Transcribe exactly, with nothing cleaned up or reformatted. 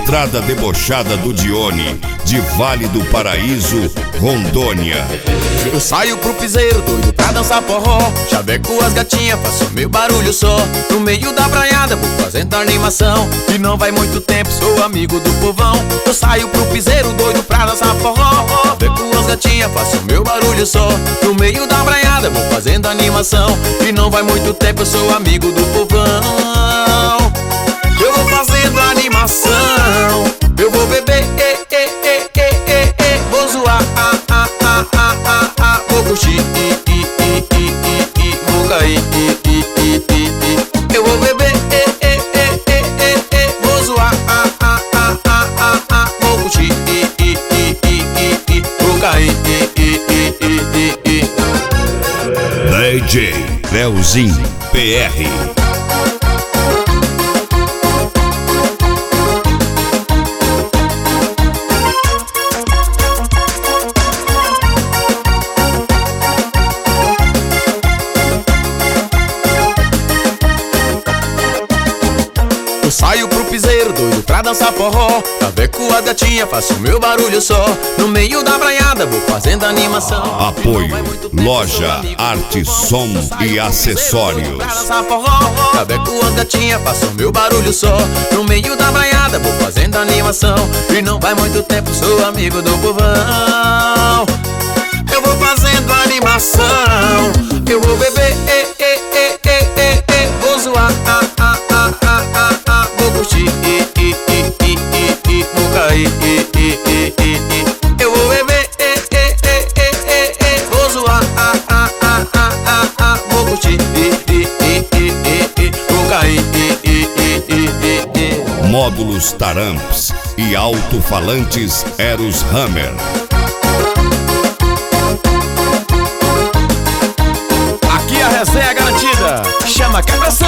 Estrada debochada do Dione, de Vale do Paraíso, Rondônia. Eu saio pro piseiro, doido pra dançar forró. Chaveco as gatinhas, faço meu barulho só. No meio da braiada, vou fazendo animação. E não vai muito tempo, sou amigo do povão. Eu saio pro piseiro, doido pra dançar forró. Chaveco as gatinhas, faço meu barulho só. No meio da braiada, vou fazendo animação. E não vai muito tempo, eu sou amigo do povão. Eu vou fazendo animação. Eu vou beber, eh, eh, eh, eh, eh, eh. Vou zoar, ah, ah, ah, ah, ah, ah. Vou curtir, i, i, i, i, i, i. Vou cair, i, i, i, i, i. Eu vou beber, eh, eh, eh, eh, eh, eh. Vou zoar, ah, ah, ah, ah, ah, ah. Vou curtir, i, i, i, i, i, i. Vou cair, i, i, i, i, i, i. D J Leozinho P R. Eu saio pro piseiro, doido pra dançar forró. Chaveco a gatinha, faço meu barulho só. No meio da braiada, vou fazendo animação. Apoio Loja Arte, Som e Acessórios. Chaveco a gatinha, faço meu barulho só. No meio da braiada, vou fazendo animação. E não vai muito tempo, sou amigo do povão. Eu vou fazendo animação. Eu vou beber, eh, eh, eh, eh, eh, eh. Vou zoar, ah, ah, ah, ah, ah, ah. Vou curtir, i, i, i, i, i, i. Vou cair, i, i, i, i, i. Eu vou beber, eh, eh, eh, eh, eh, eh. Vou zoar, ah, ah, ah, ah, ah, ah. Vou curtir, i, i, i, i, i, i. Vou cair, i, i, i, i, i, i. Módulos Taramps e alto-falantes Eros Hammer. Aqui a resenha é garantida. Chama a cabeça.